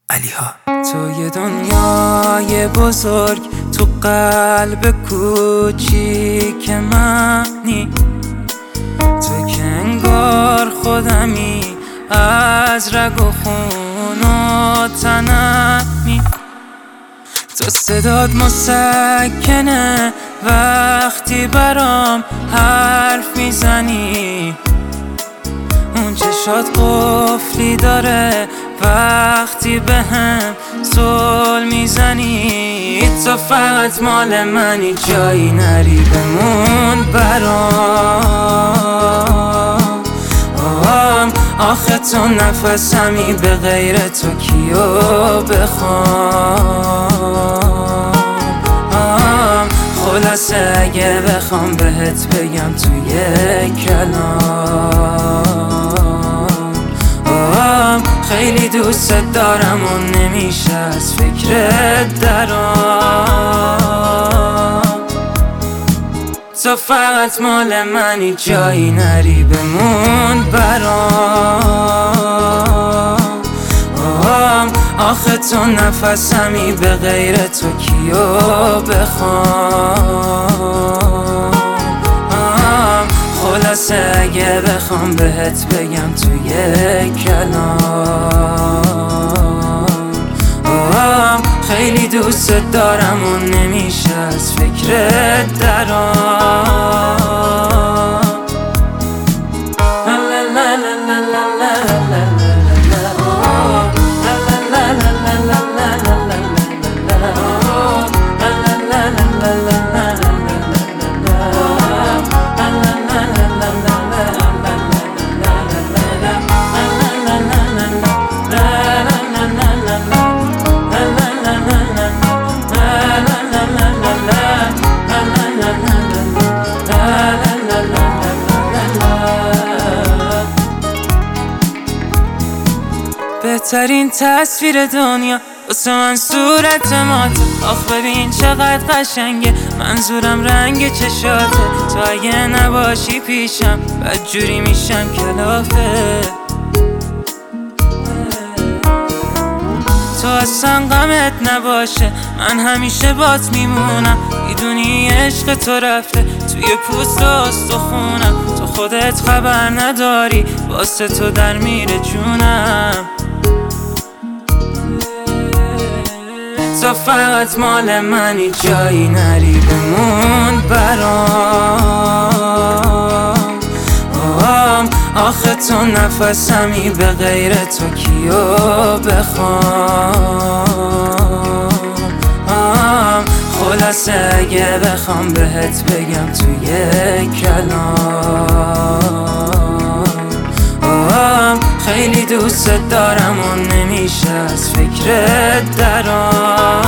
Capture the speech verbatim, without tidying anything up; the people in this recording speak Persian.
علیها. توی دنیای بزرگ تو قلب کوچیک منی، تو که انگار خودمی از رگ و خون و تنمی. تو صدات مسکنه وقتی برام حرف میزنی، اون چشات قفلی داره وقتی به هم زل میزنی. تو فقط مال منی، جایی نری بمون برام. آخه تو نفسمی، به غیر تو کیو بخوام. خلاصه اگه بخوام بهت بگم توی کلام، خیلی دوست دارم و نمیشه از فکرت درام. تو فقط مال منی، جایی نری بمون برام. آخه تو نفسمی، به غیر تو کیو بخوام. خلاصه اگه بخوام بهت بگم توی کلام، خیلی دوست دارم و نمیشه از فکرت درام. بهترین تصویر دنیا واسه من صورت ماته. آخ ببین چقدر قشنگه، منظورم رنگ چشاته. تو اگه نباشی پیشم بدجوری میشم کلافه. تو اصلا غمت نباشه، من همیشه بات میمونم. میدونی عشق تو رفته توی پوست و استخونم. تو خودت خبر نداری، واسه تو در میره جونم. تو فقط مال منی، جایی نری بمون برام. آخه تو نفسمی، به غیر تو کیو بخوام. خلاصه اگه بخوام بهت بگم توی کلام، خیلی دوست دارم و نمیشه از فکرت درام.